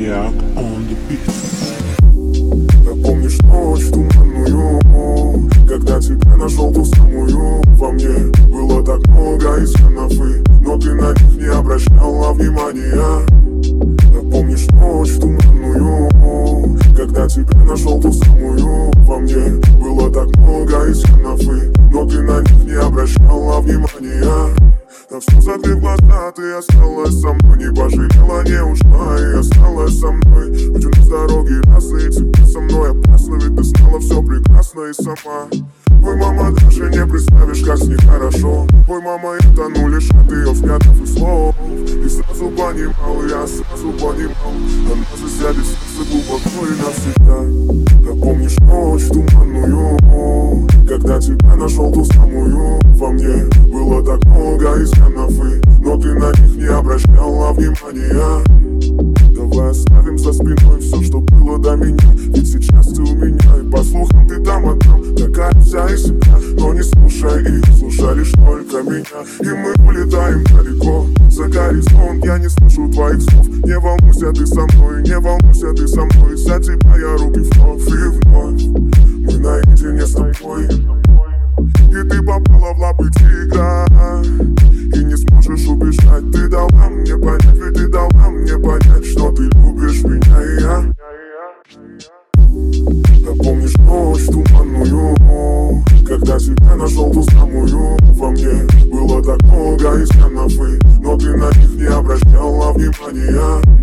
Maniac on the beat. Помнишь ночь туманную, когда тебя нашел ту самую? Во мне было так много изъянов, но ты на них не обращала внимания. Помнишь ночь туманную, когда тебя нашел ту самую? Во мне было так много изъянов, но ты на них не обращала внимания. На все закрыв глаза, ты осталась со мной, не пожалела, не ушла и осталась со мной. Ведь у нас дороги разные, тебе со мной опасно, ведь ты знала все прекрасно и сама. Ой, мама, даже не представишь, как с ней хорошо. Ой, мама, я тону лишь от ее взглядов и слов. И сразу понимал, я сразу понимал, она засядет в сердце глубоко и навсегда. А помнишь ночь туманную, когда тебя нашел ту самую? Во мне было так много изъянов, но ты на них не обращала внимания. Давай оставим за спиной все, что было до меня, ведь сейчас ты у меня, и по слухам ты там одна, такая вся из себя. Но не слушай их, слушай лишь только меня, и мы улетаем далеко за горизонт. Я не слышу твоих слов, не волнуйся ты со мной, не волнуйся ты со мной. За тебя я руки вновь и вновь, мы наедине с тобой. И ты попала в лапы тигра, и не сможешь убежать. Ты дала мне понять, ведь ты дала мне понять, что ты любишь меня и я. А помнишь ночь туманную, когда тебя нашел ту самую? Во мне было так много изъянов, но ты на них не обращала внимания.